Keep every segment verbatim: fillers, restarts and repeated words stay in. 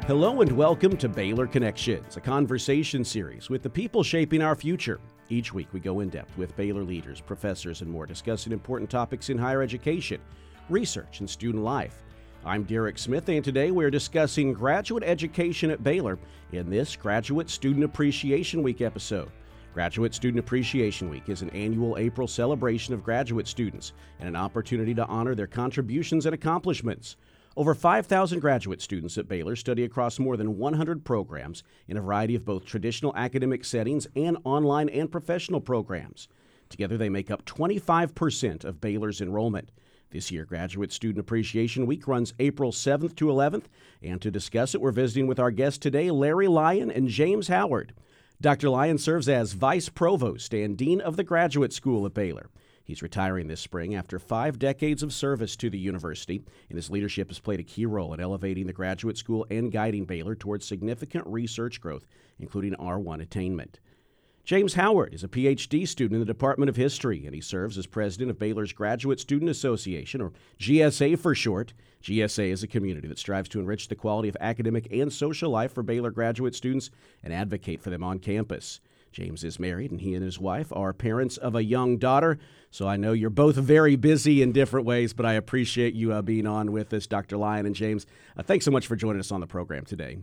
Hello and welcome to Baylor Connections, a conversation series with the people shaping our future. Each week we go in depth with Baylor leaders, professors, and more, discussing important topics in higher education, research, and student life. I'm Derek Smith, and today we're discussing graduate education at Baylor in this Graduate Student Appreciation Week episode. Graduate Student Appreciation Week is an annual April celebration of graduate students and an opportunity to honor their contributions and accomplishments. Over five thousand graduate students at Baylor study across more than one hundred programs in a variety of both traditional academic settings and online and professional programs. Together, they make up twenty-five percent of Baylor's enrollment. This year, Graduate Student Appreciation Week runs April seventh to eleventh, and to discuss it, we're visiting with our guests today, Larry Lyon and James Howard. Doctor Lyon serves as Vice Provost and Dean of the Graduate School at Baylor. He's retiring this spring after five decades of service to the university, and his leadership has played a key role in elevating the graduate school and guiding Baylor towards significant research growth, including R one attainment. James Howard is a P H D student in the Department of History, and he serves as president of Baylor's Graduate Student Association, or G S A for short. G S A is a community that strives to enrich the quality of academic and social life for Baylor graduate students and advocate for them on campus. James is married, and he and his wife are parents of a young daughter. So I know you're both very busy in different ways, but I appreciate you uh, being on with us, Doctor Lyon and James. Uh, thanks so much for joining us on the program today.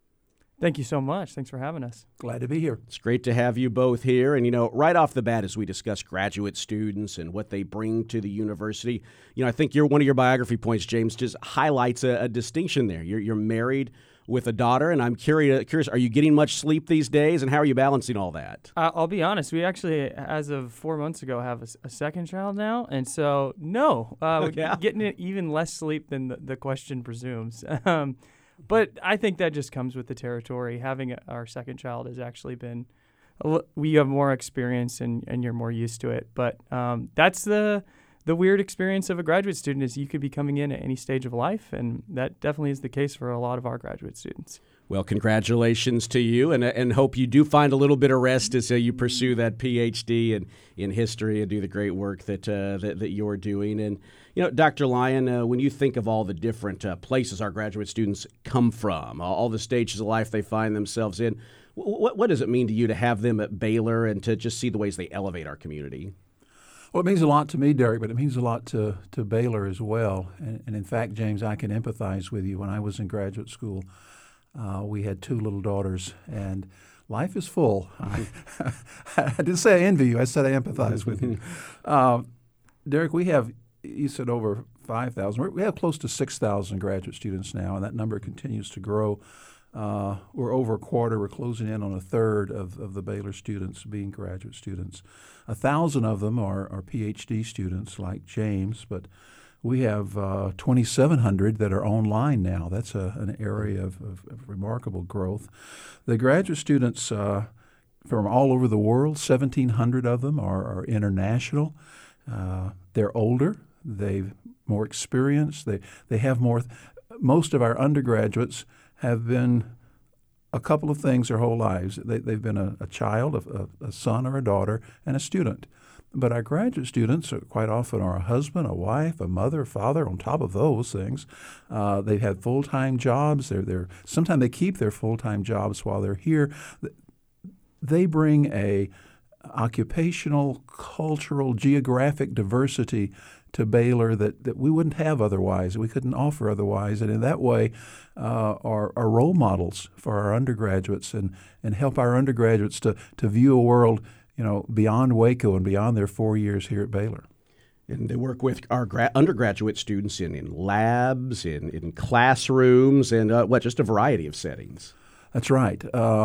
Thank you so much. Thanks for having us. Glad to be here. It's great to have you both here. And, you know, right off the bat, as we discuss graduate students and what they bring to the university, you know, I think your one of your biography points, James, just highlights a, a distinction there. You're, you're married with a daughter, and I'm curious, curious, are you getting much sleep these days, and how are you balancing all that? Uh, I'll be honest. We actually, as of four months ago, have a, a second child now, and so, no, uh, we're yeah. getting even less sleep than the, the question presumes. Um, But I think that just comes with the territory. Having a, our second child has actually been, a, we have more experience and, and you're more used to it. But um, that's the the weird experience of a graduate student is you could be coming in at any stage of life, and that definitely is the case for a lot of our graduate students. Well, congratulations to you, and and hope you do find a little bit of rest as uh, you pursue that P H D in, in history and do the great work that uh, that, that you're doing. And, you know, Doctor Lyon, uh, when you think of all the different uh, places our graduate students come from, all the stages of life they find themselves in, what, what does it mean to you to have them at Baylor and to just see the ways they elevate our community? Well, it means a lot to me, Derek, but it means a lot to, to Baylor as well. And, and in fact, James, I can empathize with you. When I was in graduate school, uh, we had two little daughters, and life is full. I, I didn't say I envy you. I said I empathize with you. Uh, Derek, we have, you said over five thousand. We have close to six thousand graduate students now, and that number continues to grow. Uh, we're over a quarter. We're closing in on a third of, of the Baylor students being graduate students. A thousand of them are, are P H D students like James, but we have uh, twenty-seven hundred that are online now. That's a, an area of, of, of remarkable growth. The graduate students uh, from all over the world, seventeen hundred of them are, are international. Uh, they're older. They've more experience. They, they have more. Most of our undergraduates have been a couple of things their whole lives. They, they've been a, a child, a, a son or a daughter, and a student. But our graduate students are quite often are a husband, a wife, a mother, a father, on top of those things. Uh, they've had full-time jobs. They're, they're, sometimes they keep their full-time jobs while they're here. They bring a occupational, cultural, geographic diversity to Baylor that, that we wouldn't have otherwise, we couldn't offer otherwise, and in that way uh, are, are role models for our undergraduates and, and help our undergraduates to, to view a world, you know, beyond Waco and beyond their four years here at Baylor. And they work with our gra- undergraduate students in, in labs, in, in classrooms, and uh, what, just a variety of settings. That's right. Uh,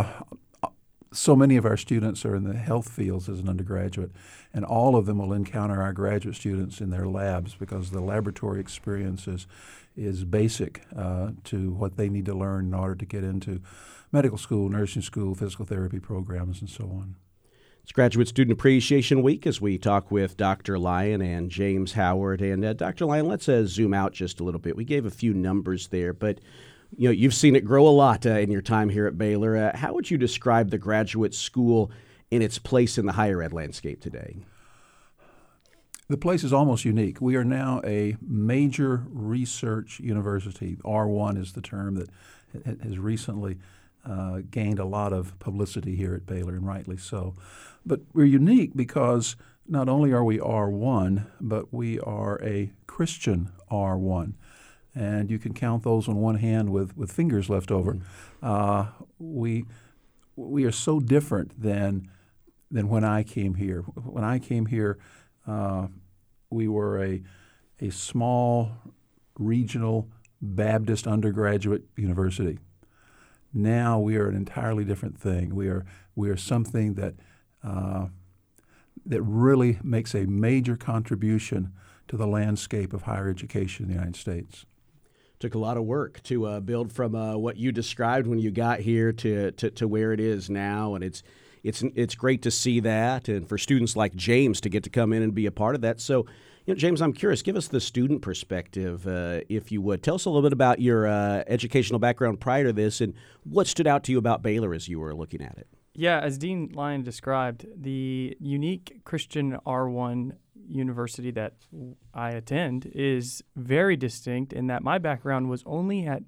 So many of our students are in the health fields as an undergraduate, and all of them will encounter our graduate students in their labs because the laboratory experience is, is basic uh, to what they need to learn in order to get into medical school, nursing school, physical therapy programs, and so on. It's Graduate Student Appreciation Week as we talk with Doctor Lyon and James Howard. And uh, Doctor Lyon, let's uh, zoom out just a little bit. We gave a few numbers there, but you know, you've seen it grow a lot uh, in your time here at Baylor. Uh, how would you describe the graduate school in its place in the higher ed landscape today? The place is almost unique. We are now a major research university. R one is the term that has recently uh, gained a lot of publicity here at Baylor, and rightly so. But we're unique because not only are we R one, but we are a Christian R one. And you can count those on one hand with, with fingers left over. Mm-hmm. Uh, we we are so different than than when I came here. When I came here, uh, we were a a small regional Baptist undergraduate university. Now we are an entirely different thing. We are we are something that uh, that really makes a major contribution to the landscape of higher education in the United States. Took a lot of work to uh, build from uh, what you described when you got here to, to to where it is now, and it's it's it's great to see that, and for students like James to get to come in and be a part of that. So, you know, James, I'm curious. Give us the student perspective, uh, if you would. Tell us a little bit about your uh, educational background prior to this, and what stood out to you about Baylor as you were looking at it. Yeah, as Dean Lyon described, the unique Christian R one university that I attend is very distinct in that my background was only at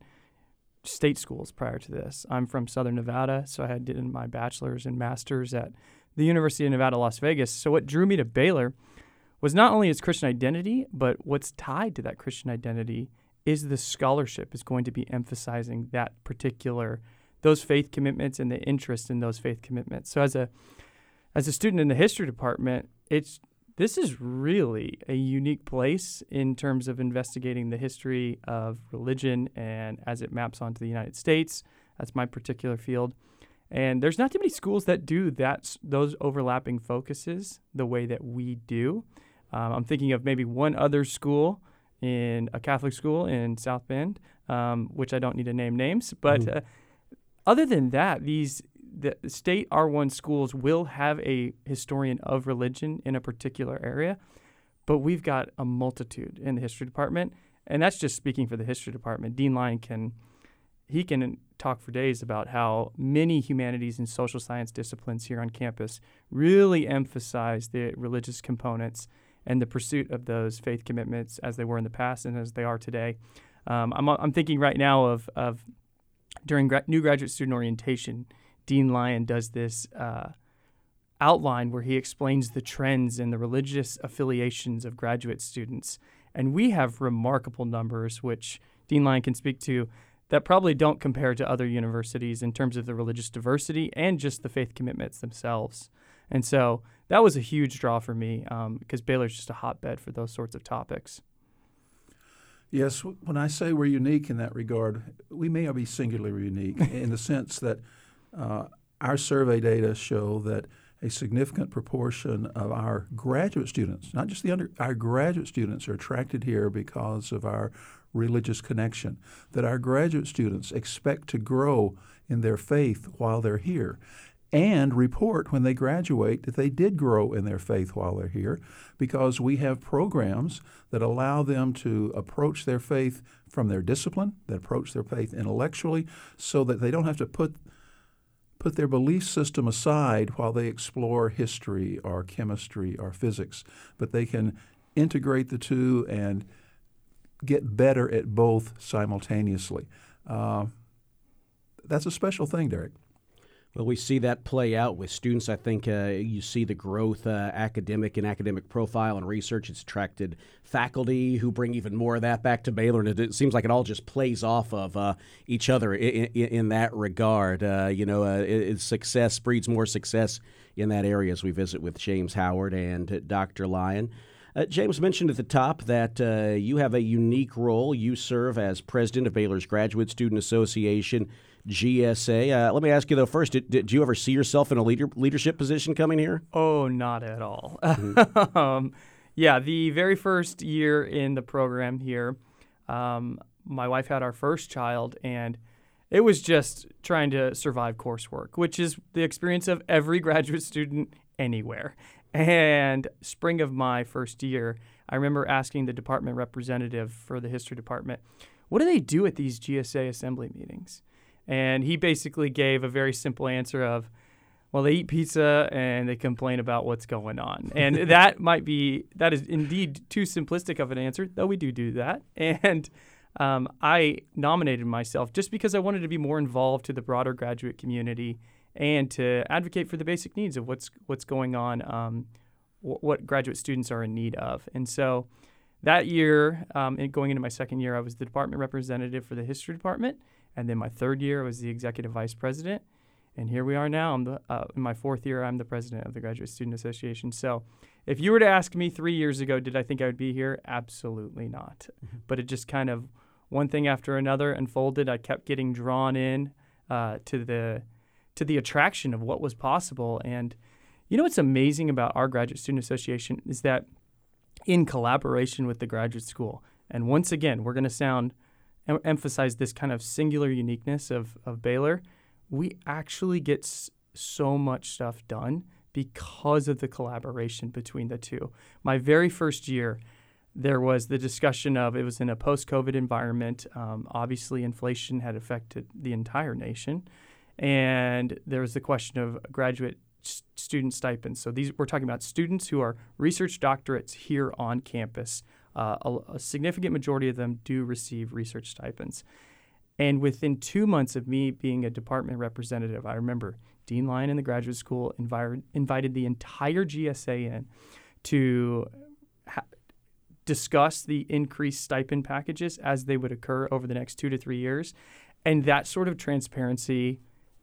state schools prior to this. I'm from Southern Nevada, so I had did my bachelor's and master's at the University of Nevada, Las Vegas. So what drew me to Baylor was not only its Christian identity, but what's tied to that Christian identity is the scholarship is going to be emphasizing that particular, those faith commitments and the interest in those faith commitments. So as a as a student in the history department, it's this is really a unique place in terms of investigating the history of religion and as it maps onto the United States. That's my particular field. And there's not too many schools that do that, those overlapping focuses the way that we do. Um, I'm thinking of maybe one other school in a Catholic school in South Bend, um, which I don't need to name names. But mm. uh, other than that, these the state R one schools will have a historian of religion in a particular area, but we've got a multitude in the history department, and that's just speaking for the history department. Dean Lyon can he can talk for days about how many humanities and social science disciplines here on campus really emphasize the religious components and the pursuit of those faith commitments as they were in the past and as they are today. Um, I'm I'm thinking right now of of during gra- new graduate student orientation. Dean Lyon does this uh, outline where he explains the trends and the religious affiliations of graduate students. And we have remarkable numbers, which Dean Lyon can speak to, that probably don't compare to other universities in terms of the religious diversity and just the faith commitments themselves. And so that was a huge draw for me um, because Baylor's just a hotbed for those sorts of topics. Yes, when I say we're unique in that regard, we may be singularly unique in the sense that Uh, our survey data show that a significant proportion of our graduate students, not just the under, our graduate students are attracted here because of our religious connection, that our graduate students expect to grow in their faith while they're here and report when they graduate that they did grow in their faith while they're here because we have programs that allow them to approach their faith from their discipline, that approach their faith intellectually so that they don't have to put put their belief system aside while they explore history or chemistry or physics, but they can integrate the two and get better at both simultaneously. Uh, that's a special thing, Derek. Well, we see that play out with students. I think uh, you see the growth, uh, academic and academic profile and research. It's attracted faculty who bring even more of that back to Baylor, and it, it seems like it all just plays off of uh, each other in, in, in that regard. Uh, you know, uh, it, it success breeds more success in that area as we visit with James Howard and uh, Doctor Lyon. Uh, James mentioned at the top that uh, you have a unique role. You serve as president of Baylor's Graduate Student Association, G S A. Uh, let me ask you, though, first, did, did you ever see yourself in a leader, leadership position coming here? Oh, not at all. Mm-hmm. um, yeah, the very first year in the program here, um, my wife had our first child, and it was just trying to survive coursework, which is the experience of every graduate student anywhere. And spring of my first year, I remember asking the department representative for the history department, what do they do at these G S A assembly meetings? And he basically gave a very simple answer of, well, they eat pizza and they complain about what's going on. And that might be, that is indeed too simplistic of an answer, though we do do that. And um, I nominated myself just because I wanted to be more involved to the broader graduate community and to advocate for the basic needs of what's what's going on, um, w- what graduate students are in need of. And so that year, um, and going into my second year, I was the department representative for the history department. And then my third year, I was the executive vice president. And here we are now. I'm the, uh, in my fourth year, I'm the president of the Graduate Student Association. So if you were to ask me three years ago, did I think I would be here? Absolutely not. Mm-hmm. But it just kind of, one thing after another unfolded. I kept getting drawn in uh, to the to the attraction of what was possible. And you know what's amazing about our Graduate Student Association is that in collaboration with the graduate school, and once again, we're going to sound em- emphasize this kind of singular uniqueness of, of Baylor, we actually get s- so much stuff done because of the collaboration between the two. My very first year, there was the discussion of, it was in a post-COVID environment. Um, obviously, inflation had affected the entire nation. And there was the question of graduate s- student stipends. So these we're talking about students who are research doctorates here on campus. Uh, a, a significant majority of them do receive research stipends. And within two months of me being a department representative, I remember Dean Lyon in the graduate school invi- invited the entire G S A in to ha- discuss the increased stipend packages as they would occur over the next two to three years. And that sort of transparency,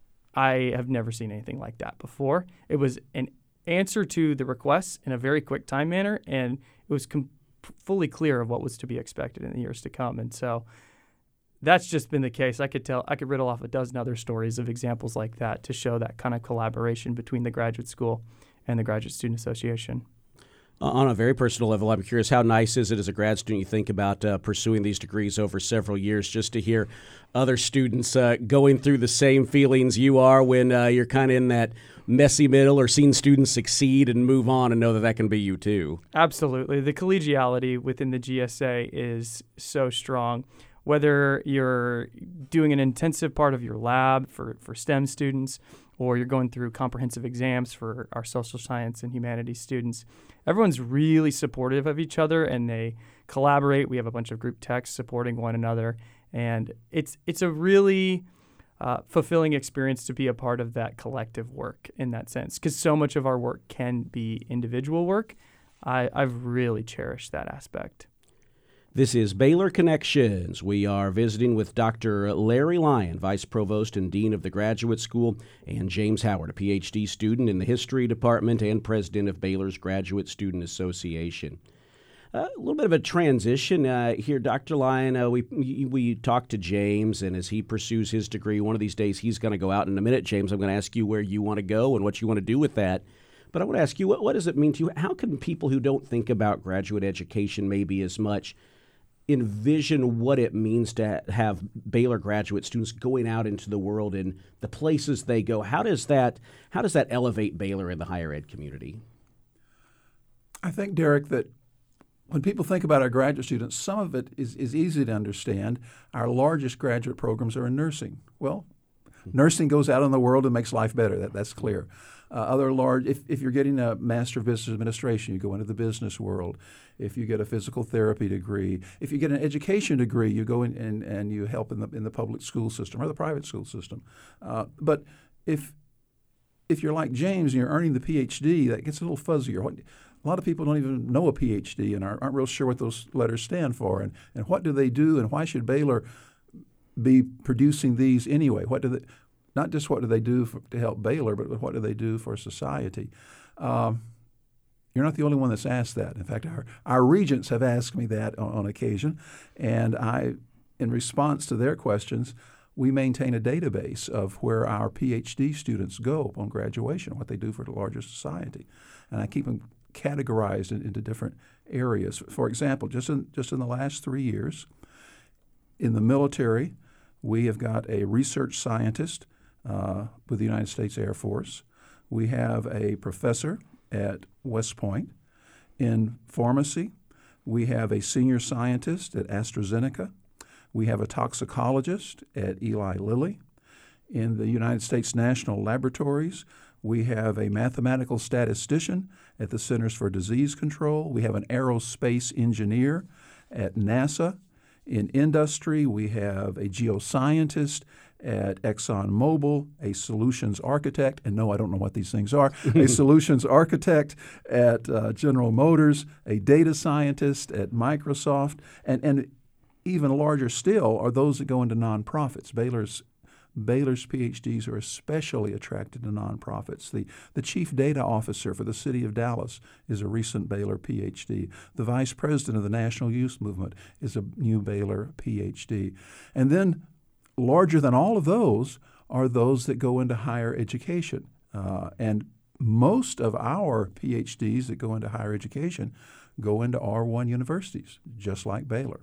I have never seen anything like that before. It was an answer to the requests in a very quick time manner, and it was com- fully clear of what was to be expected in the years to come. And so that's just been the case. I could tell, I could riddle off a dozen other stories of examples like that to show that kind of collaboration between the graduate school and the Graduate Student Association. Uh, on a very personal level, I'm curious, how nice is it as a grad student you think about uh, pursuing these degrees over several years, just to hear other students uh, going through the same feelings you are when uh, you're kind of in that messy middle, or seeing students succeed and move on and know that that can be you too? Absolutely. The collegiality within the G S A is so strong. Whether you're doing an intensive part of your lab for, for STEM students, or you're going through comprehensive exams for our social science and humanities students, everyone's really supportive of each other and they collaborate. We have a bunch of group texts supporting one another. And it's it's a really uh, fulfilling experience to be a part of that collective work in that sense, because so much of our work can be individual work. I, I've really cherished that aspect. This is Baylor Connections. We are visiting with Doctor Larry Lyon, Vice Provost and Dean of the Graduate School, and James Howard, a P H D student in the History Department and President of Baylor's Graduate Student Association. Uh, a little bit of a transition uh, here, Doctor Lyon. Uh, we we talked to James, and as he pursues his degree, one of these days he's going to go out. In a minute, James, I'm going to ask you where you want to go and what you want to do with that. But I want to ask you, what, what does it mean to you? How can people who don't think about graduate education maybe as much envision what it means to have Baylor graduate students going out into the world and the places they go? How does that how does that elevate Baylor in the higher ed community? I think, Derek, that when people think about our graduate students, some of it is, is easy to understand. Our largest graduate programs are in nursing. Well, nursing goes out in the world and makes life better. That, that's clear. Uh, other large, if, if you're getting a Master of Business Administration, you go into the business world. If you get a physical therapy degree, if you get an education degree, you go in and, and you help in the in the public school system or the private school system. Uh, but if if you're like James and you're earning the P H D, that gets a little fuzzier. What, a lot of people don't even know a P H D and aren't, aren't real sure what those letters stand for, and, and what do they do, and why should Baylor be producing these anyway? What do they? Not just what do they do for, to help Baylor, but what do they do for society? Um, you're not the only one that's asked that. In fact, our, our regents have asked me that on, on occasion, and I, in response to their questions, we maintain a database of where our P H D students go upon graduation, what they do for the larger society, and I keep them categorized in, into different areas. For example, just in just in the last three years, in the military, we have got a research scientist Uh, with the United States Air Force. We have a professor at West Point. In pharmacy, we have a senior scientist at AstraZeneca. We have a toxicologist at Eli Lilly. In the United States National Laboratories, we have a mathematical statistician at the Centers for Disease Control. We have an aerospace engineer at NASA. In industry, we have a geoscientist at ExxonMobil, a solutions architect, and no, I don't know what these things are, a solutions architect at uh, General Motors, a data scientist at Microsoft, and, and even larger still are those that go into nonprofits. Baylor's Baylor's P H Ds are especially attracted to nonprofits. The, the chief data officer for the city of Dallas is a recent Baylor P H D. The vice president of the National Youth Movement is a new Baylor P H D. And then larger than all of those are those that go into higher education. Uh, and most of our P H Ds that go into higher education go into R one universities, just like Baylor.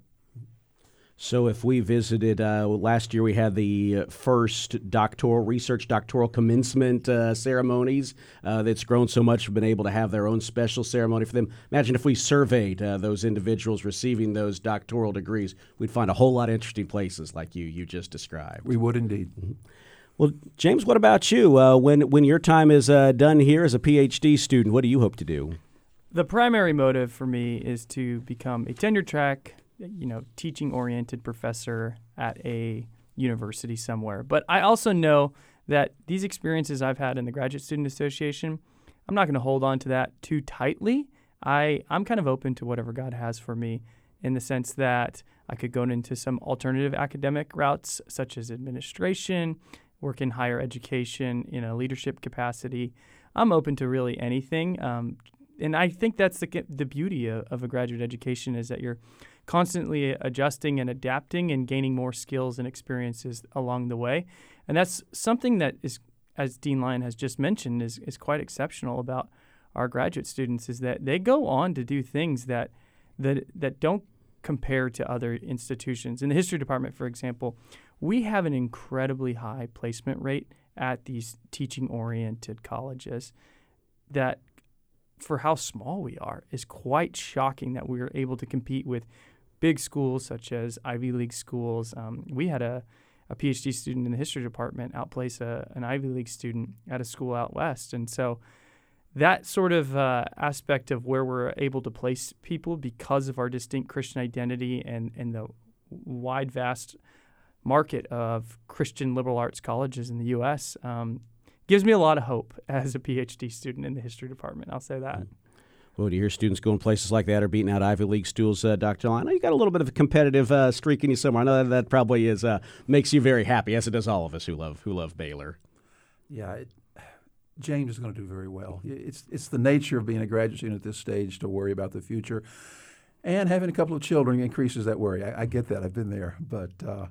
So if we visited, uh, last year we had the first doctoral research, doctoral commencement uh, ceremonies uh, that's grown so much, we've been able to have their own special ceremony for them. Imagine if we surveyed uh, those individuals receiving those doctoral degrees, we'd find a whole lot of interesting places like you you just described. We would indeed. Mm-hmm. Well, James, what about you? Uh, when, when your time is uh, done here as a P H D student, what do you hope to do? The primary motive for me is to become a tenure track you know, teaching-oriented professor at a university somewhere. But I also know that these experiences I've had in the Graduate Student Association, I'm not going to hold on to that too tightly. I, I'm kind of open to whatever God has for me in the sense that I could go into some alternative academic routes such as administration, work in higher education in a leadership capacity. I'm open to really anything. Um, and I think that's the, the beauty of, of a graduate education is that you're constantly adjusting and adapting and gaining more skills and experiences along the way. And that's something that is, as Dean Lyon has just mentioned, is, is quite exceptional about our graduate students is that they go on to do things that that that don't compare to other institutions. In the history department, for example, we have an incredibly high placement rate at these teaching-oriented colleges that for how small we are is quite shocking that we are able to compete with big schools such as Ivy League schools. Um, we had a, a P H D student in the history department outplace a, an Ivy League student at a school out west. And so that sort of uh, aspect of where we're able to place people because of our distinct Christian identity and, and the wide, vast market of Christian liberal arts colleges in the U S um, gives me a lot of hope as a P H D student in the history department. I'll say that. Well, do you hear students going places like that or beating out Ivy League schools, uh, Doctor Lyon? I know you got a little bit of a competitive uh, streak in you somewhere. I know that, that probably is uh, makes you very happy, as it does all of us who love who love Baylor. Yeah, it, James is going to do very well. It's it's the nature of being a graduate student at this stage to worry about the future, and having a couple of children increases that worry. I, I get that. I've been there, but uh,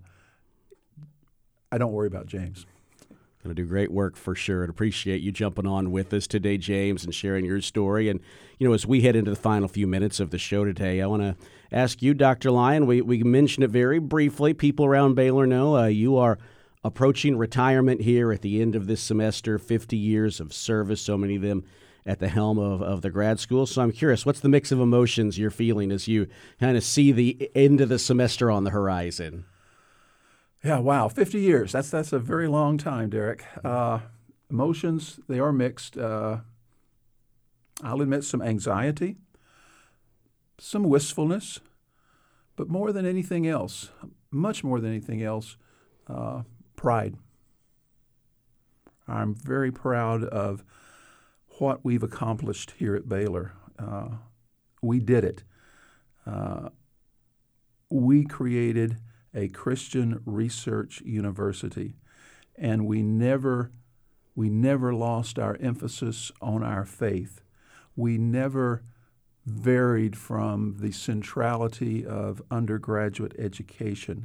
I don't worry about James. Going to do great work for sure, and appreciate you jumping on with us today, James, and sharing your story. And, you know, as we head into the final few minutes of the show today, I want to ask you, Doctor Lyon, we, we mentioned it very briefly. People around Baylor know uh, you are approaching retirement here at the end of this semester, fifty years of service, so many of them at the helm of, of the grad school. So I'm curious, what's the mix of emotions you're feeling as you kind of see the end of the semester on the horizon? Yeah, wow, fifty years. That's that's a very long time, Derek. Uh, emotions, they are mixed. Uh, I'll admit some anxiety, some wistfulness, but more than anything else, much more than anything else, uh, pride. I'm very proud of what we've accomplished here at Baylor. Uh, we did it. Uh, we created a Christian research university, and we never we never lost our emphasis on our faith. We never varied from the centrality of undergraduate education.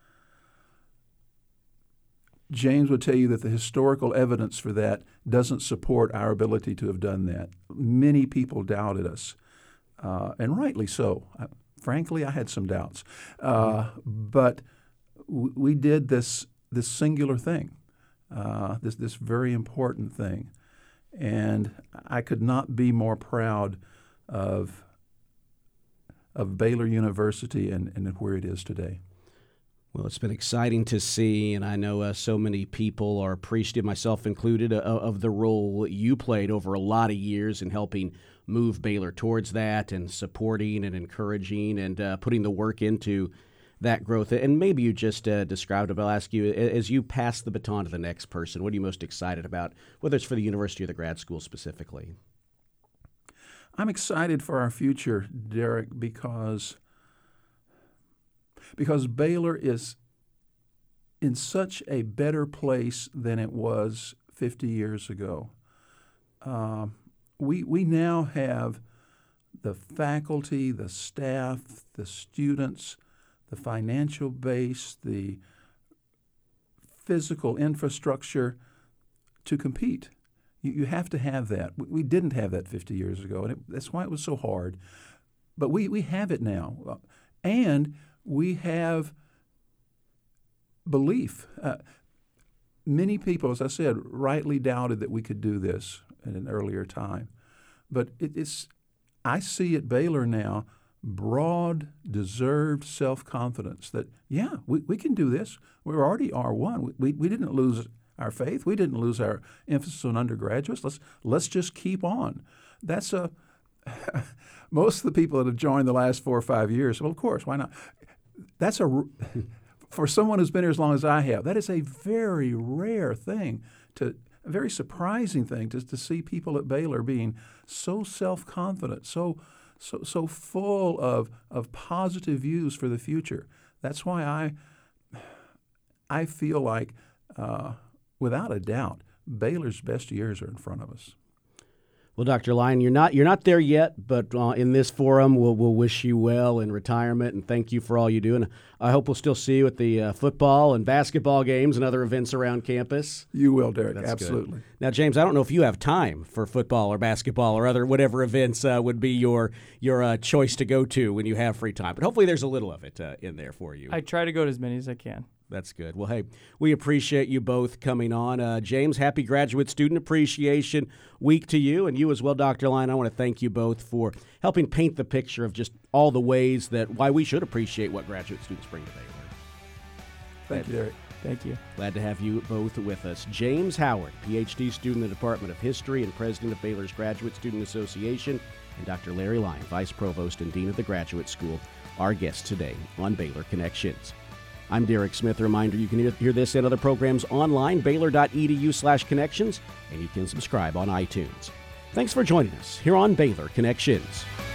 James would tell you that the historical evidence for that doesn't support our ability to have done that. Many people doubted us, uh, and rightly so. I, Frankly, I had some doubts, uh, but w- we did this this singular thing, uh, this this very important thing, and I could not be more proud of of Baylor University and, and where it is today. Well, it's been exciting to see, and I know uh, so many people are appreciative, myself included, uh, of the role you played over a lot of years in helping move Baylor towards that and supporting and encouraging and uh, putting the work into that growth. And maybe you just uh, described it, but I'll ask you, as you pass the baton to the next person, what are you most excited about, whether it's for the university or the grad school specifically? I'm excited for our future, Derek, because, because Baylor is in such a better place than it was fifty years ago. Uh, we, we now have the faculty, the staff, the students, the financial base, the physical infrastructure to compete. You, you have to have that. We, we didn't have that fifty years ago, and it, that's why it was so hard. But we, we have it now. And we have belief. Uh, many people, as I said, rightly doubted that we could do this at an earlier time. But it, it's, I see at Baylor now broad, deserved self-confidence that, yeah, we, we can do this. We're already R one. We, we, we didn't lose our faith. We didn't lose our emphasis on undergraduates. Let's, let's just keep on. That's a – most of the people that have joined the last four or five years, well, of course, why not? That's a – for someone who's been here as long as I have, that is a very rare thing to – a very surprising thing to, to see people at Baylor being so self-confident, so so so full of of positive views for the future. That's why I I feel like, uh, without a doubt, Baylor's best years are in front of us. Well, Doctor Lyon, you're not you're not there yet, but uh, in this forum, we'll we'll wish you well in retirement and thank you for all you do. And I hope we'll still see you at the uh, football and basketball games and other events around campus. You will, Derek. That's absolutely. Good. Now, James, I don't know if you have time for football or basketball or other whatever events uh, would be your your uh, choice to go to when you have free time, but hopefully there's a little of it uh, in there for you. I try to go to as many as I can. That's good. Well, hey, we appreciate you both coming on. Uh, James, happy Graduate Student Appreciation Week to you, and you as well, Doctor Lyon. I want to thank you both for helping paint the picture of just all the ways that why we should appreciate what graduate students bring to Baylor. Thank you, Derek. Thank you. Glad to have you both with us. James Howard, P H D student in the Department of History and president of Baylor's Graduate Student Association, and Doctor Larry Lyon, vice provost and dean of the Graduate School, our guests today on Baylor Connections. I'm Derek Smith. A reminder, you can hear, hear this and other programs online, baylor.edu slash connections, and you can subscribe on iTunes. Thanks for joining us here on Baylor Connections.